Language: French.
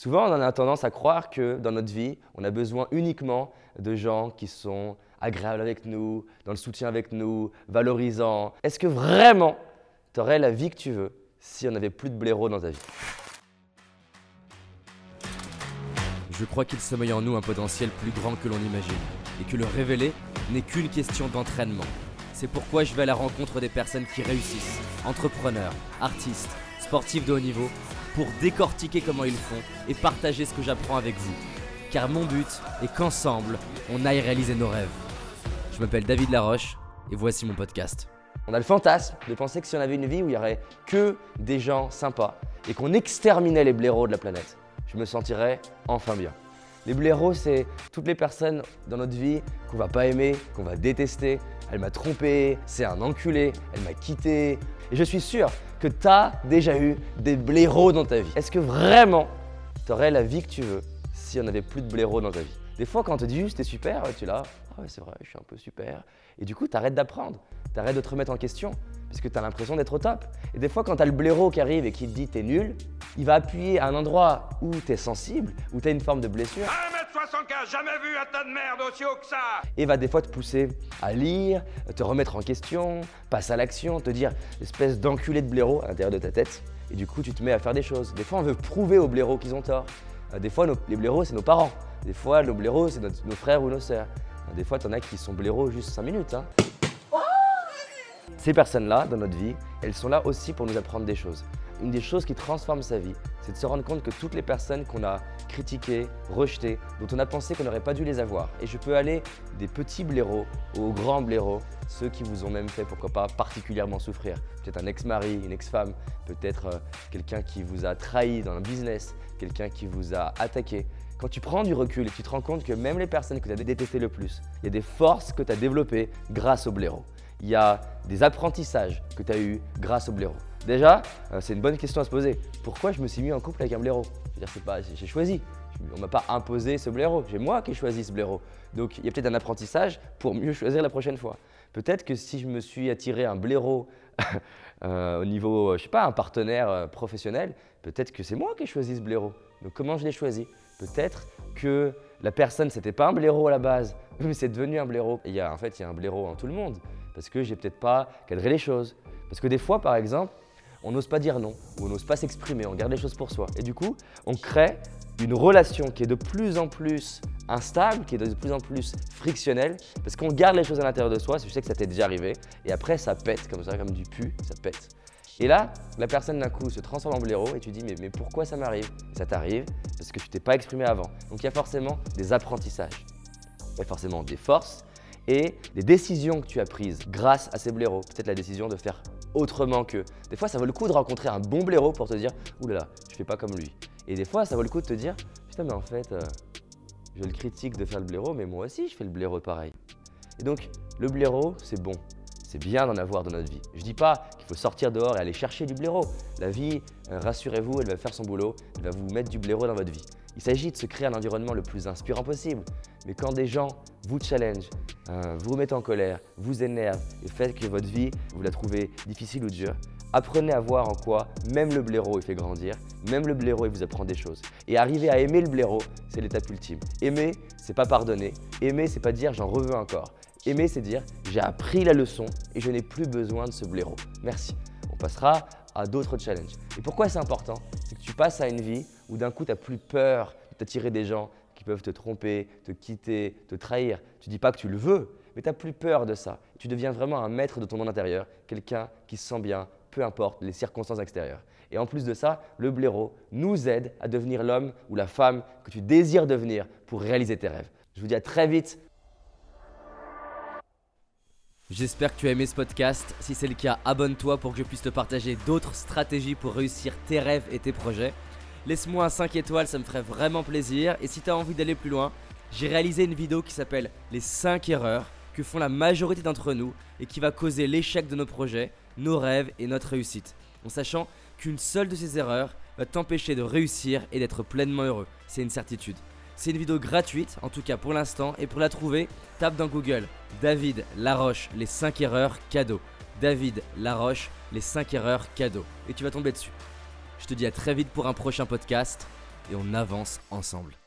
Souvent, on a tendance à croire que dans notre vie, on a besoin uniquement de gens qui sont agréables avec nous, dans le soutien avec nous, valorisants. Est-ce que vraiment, tu aurais la vie que tu veux si on n'avait plus de blaireaux dans ta vie? Je crois qu'il sommeille en nous un potentiel plus grand que l'on imagine et que le révéler n'est qu'une question d'entraînement. C'est pourquoi je vais à la rencontre des personnes qui réussissent, entrepreneurs, artistes, sportifs de haut niveau, pour décortiquer comment ils font et partager ce que j'apprends avec vous. Car mon but est qu'ensemble, on aille réaliser nos rêves. Je m'appelle David Laroche et voici mon podcast. On a le fantasme de penser que si on avait une vie où il n'y aurait que des gens sympas et qu'on exterminait les blaireaux de la planète, je me sentirais enfin bien. Les blaireaux, c'est toutes les personnes dans notre vie qu'on va pas aimer, qu'on va détester. Elle m'a trompé, c'est un enculé, elle m'a quitté. Et je suis sûr que tu as déjà eu des blaireaux dans ta vie. Est-ce que vraiment tu aurais la vie que tu veux si on n'avait plus de blaireaux dans ta vie? Des fois, quand on te dit juste t'es super, tu es là, ah ouais, c'est vrai, je suis un peu super. Et du coup, tu arrêtes d'apprendre, tu arrêtes de te remettre en question parce que tu as l'impression d'être au top. Et des fois, quand tu as le blaireau qui arrive et qui te dit t'es nul, il va appuyer à un endroit où tu es sensible, où tu as une forme de blessure. 1m75, jamais vu un tas de merde aussi haut que ça! Et va des fois te pousser à lire, te remettre en question, passer à l'action, te dire espèce d'enculé de blaireau à l'intérieur de ta tête. Et du coup, tu te mets à faire des choses. Des fois, on veut prouver aux blaireaux qu'ils ont tort. Des fois, les blaireaux, c'est nos parents. Des fois, nos blaireaux, c'est nos frères ou nos sœurs. Des fois, t'en as qui sont blaireaux juste 5 minutes. Ces personnes-là, dans notre vie, elles sont là aussi pour nous apprendre des choses. Une des choses qui transforme sa vie, c'est de se rendre compte que toutes les personnes qu'on a critiquées, rejetées, dont on a pensé qu'on n'aurait pas dû les avoir. Et je peux aller des petits blaireaux aux grands blaireaux, ceux qui vous ont même fait, pourquoi pas, particulièrement souffrir. Peut-être un ex-mari, une ex-femme, peut-être quelqu'un qui vous a trahi dans un business, quelqu'un qui vous a attaqué. Quand tu prends du recul et que tu te rends compte que même les personnes que tu as détestées le plus, il y a des forces que tu as développées grâce aux blaireaux. Il y a des apprentissages que tu as eus grâce aux blaireaux. Déjà, c'est une bonne question à se poser. Pourquoi je me suis mis en couple avec un blaireau? Je veux dire, j'ai choisi. On ne m'a pas imposé ce blaireau. J'ai moi qui ai choisi ce blaireau. Donc, il y a peut-être un apprentissage pour mieux choisir la prochaine fois. Peut-être que si je me suis attiré un blaireau au niveau, je sais pas, un partenaire professionnel, peut-être que c'est moi qui ai choisi ce blaireau. Donc, comment je l'ai choisi? Peut-être que la personne, c'était pas un blaireau à la base, mais c'est devenu un blaireau. Et il y a un blaireau en tout le monde. Parce que j'ai peut-être pas cadré les choses. Parce que des fois, par exemple, on n'ose pas dire non ou on n'ose pas s'exprimer, on garde les choses pour soi. Et du coup, on crée une relation qui est de plus en plus instable, qui est de plus en plus frictionnelle, parce qu'on garde les choses à l'intérieur de soi. Je sais que ça t'est déjà arrivé. Et après, ça pète comme ça, comme du pu, ça pète. Et là, la personne d'un coup se transforme en blaireau et tu dis mais pourquoi ça m'arrive? Ça t'arrive parce que tu t'es pas exprimé avant. Donc il y a forcément des apprentissages, il y a forcément des forces et des décisions que tu as prises grâce à ces blaireaux. Peut-être la décision de faire autrement qu'eux. Des fois, ça vaut le coup de rencontrer un bon blaireau pour te dire « Ouh là là, je fais pas comme lui ». Et des fois, ça vaut le coup de te dire « Putain, mais en fait, je le critique de faire le blaireau, mais moi aussi, je fais le blaireau pareil ». Et donc, le blaireau, c'est bon. C'est bien d'en avoir dans notre vie. Je dis pas qu'il faut sortir dehors et aller chercher du blaireau. La vie, rassurez-vous, elle va faire son boulot, elle va vous mettre du blaireau dans votre vie. Il s'agit de se créer un environnement le plus inspirant possible. Mais quand des gens vous challenge, vous remettent en colère, vous énervent et fait que votre vie, vous la trouvez difficile ou dure, apprenez à voir en quoi même le blaireau il fait grandir, même le blaireau il vous apprend des choses. Et arriver à aimer le blaireau, c'est l'étape ultime. Aimer, c'est pas pardonner. Aimer, c'est pas dire j'en reveux encore. Aimer, c'est dire j'ai appris la leçon et je n'ai plus besoin de ce blaireau. Merci. On passera à d'autres challenges. Et pourquoi c'est important? C'est que tu passes à une vie où d'un coup tu n'as plus peur de t'attirer des gens qui peuvent te tromper, te quitter, te trahir. Tu ne dis pas que tu le veux, mais tu n'as plus peur de ça. Tu deviens vraiment un maître de ton monde intérieur, quelqu'un qui se sent bien, peu importe les circonstances extérieures. Et en plus de ça, le blaireau nous aide à devenir l'homme ou la femme que tu désires devenir pour réaliser tes rêves. Je vous dis à très vite. J'espère que tu as aimé ce podcast. Si c'est le cas, abonne-toi pour que je puisse te partager d'autres stratégies pour réussir tes rêves et tes projets. Laisse-moi un 5 étoiles, ça me ferait vraiment plaisir. Et si tu as envie d'aller plus loin, j'ai réalisé une vidéo qui s'appelle « Les 5 erreurs que font la majorité d'entre nous et qui va causer l'échec de nos projets, nos rêves et notre réussite. » En sachant qu'une seule de ces erreurs va t'empêcher de réussir et d'être pleinement heureux. C'est une certitude. C'est une vidéo gratuite, en tout cas pour l'instant, et pour la trouver, tape dans Google David Laroche, les 5 erreurs cadeaux. David Laroche, les 5 erreurs cadeaux. Et tu vas tomber dessus. Je te dis à très vite pour un prochain podcast. et on avance ensemble.